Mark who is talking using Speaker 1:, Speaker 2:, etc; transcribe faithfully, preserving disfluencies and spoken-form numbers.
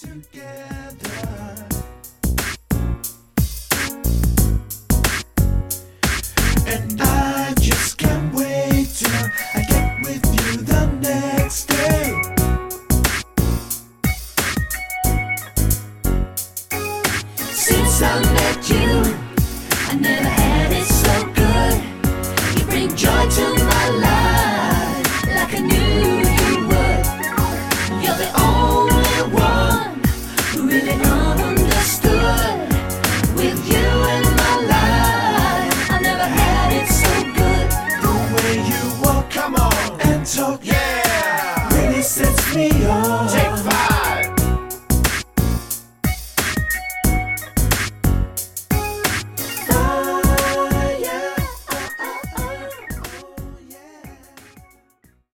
Speaker 1: together. And I just can't wait till I get with you the next day. Since I met you, I never had it so good. You bring joy to my life like I knew you would. You're the only one who really understood. With you in my life, I never had it so good. The way you walk, come on, and talk, yeah, really sets me on.